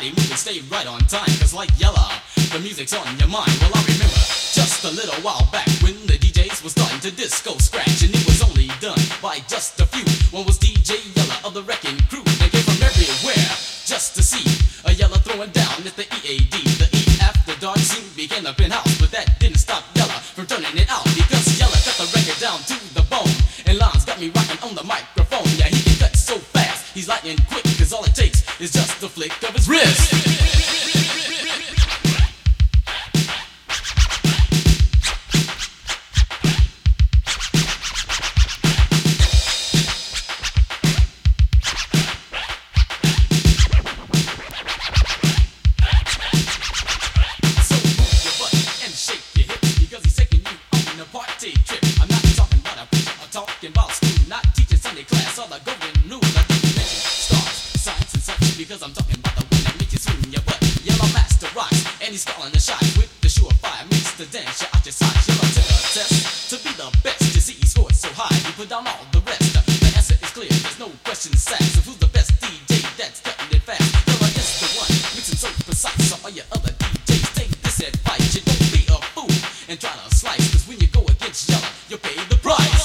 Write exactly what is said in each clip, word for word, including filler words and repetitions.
body moving, stay right on time. Cause like Yella, the music's on your mind. Well, I remember just a little while back when the D Js was starting to disco scratch, and it was only done by just a few. One was D J Yella of the Wrecking Crew. They came from everywhere just to see a Yella throwing down at the E A D. The E after dark soon became the penthouse, but that didn't stop Yella from turning it out, because Yella cut the record down to the bone. And Lons got me rocking on the microphone. Yeah, he can cut so fast, he's lightning quick, cause all it takes is just the flick of his wrist. Because I'm talking about the one that makes you swing your butt. Yella master rocks, and he's calling the shots with the surefire mix to dance you out your socks. Yella took a test to be the best. You see, he scored so high, he put down all the rest. The answer is clear, there's no question asked. So who's the best D J that's cutting it fast? Yella is the one, mixing so precise. So all your other D Js take this advice. You don't be a fool and try to slice, cause when you go against Yella, you pay the price.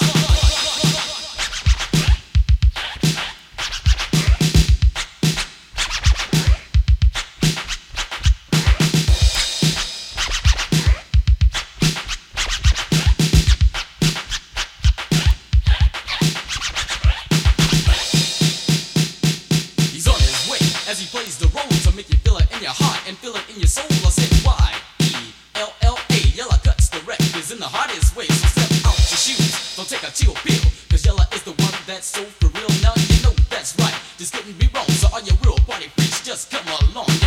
As he plays the role to make you feel it in your heart and feel it in your soul. I said Y E L L A. Yella cuts the records in the hardest way. So step out your shoes, don't take a chill pill, cause Yella is the one that's so for real. Now you know that's right, this couldn't be wrong. So all your real party freaks just come along.